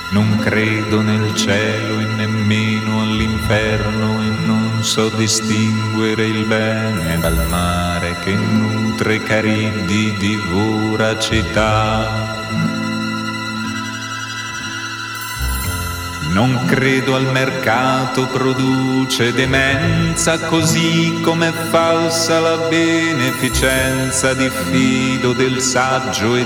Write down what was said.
Non credo nel cielo e nemmeno all'inferno e non so distinguere il bene dal mare che nutre Cariddi di voracità. Non credo al mercato, produce demenza, così come è falsa la beneficenza, diffido del saggio e